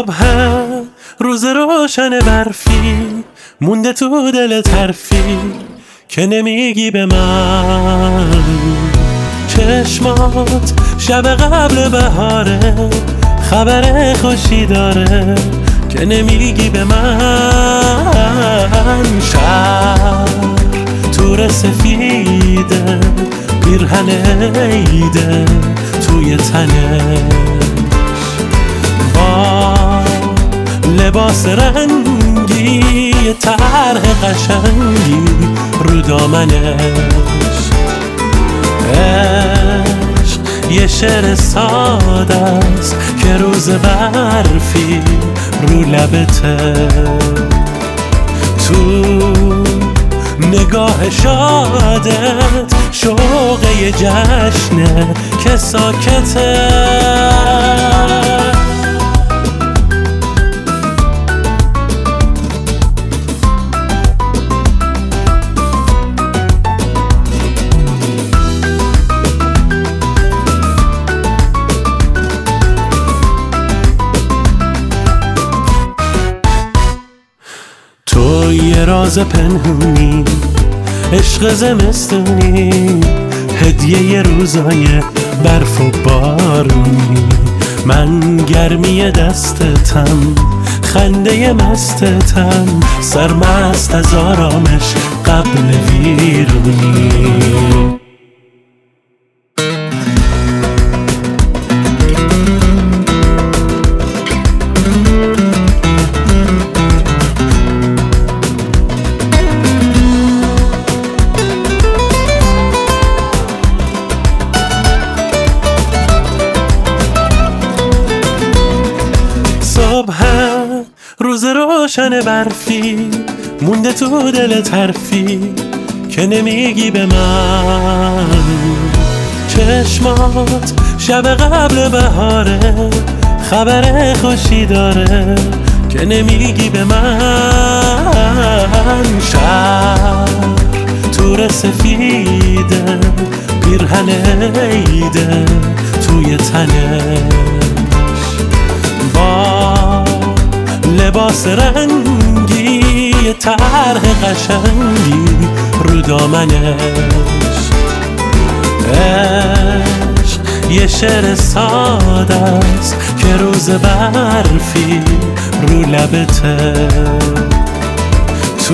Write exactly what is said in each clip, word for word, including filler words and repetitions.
صبح روز روشن برفی مونده تو دل طرفی که نمیگی به من. چشمات شب قبل بهاره خبر خوشی داره که نمیگی به من. شهر تور سفیده پیرهن عیده توی تنش با لباس رنگی طرح قشنگی رو دامنش. عشق یه شعر ساده است که روز برفی رو لبته. تو نگاه شادت شوق یه جشنه که ساکته. تو یه راز پنهونی عشق زمستونی هدیه ی روزای برف و بارونی. من گرمی دستتم خنده مستتم سرمست از آرامش قبل ویرونی. صبح روز روشن برفی مونده تو دل طرفی که نمیگی به من. چشمات شب قبل بهاره خبر خوشی داره که نمیگی به من. شهر تور سفیده پیرهن عیده توی تنش با لباس رنگی طرح قشنگی رو دامنش. عشق یه شعر ساده است که روز برفی رو لبته. تو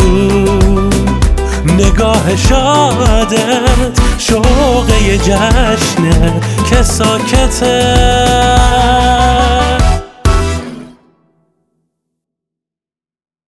نگاه شادت شوق یه جشنه که ساکته.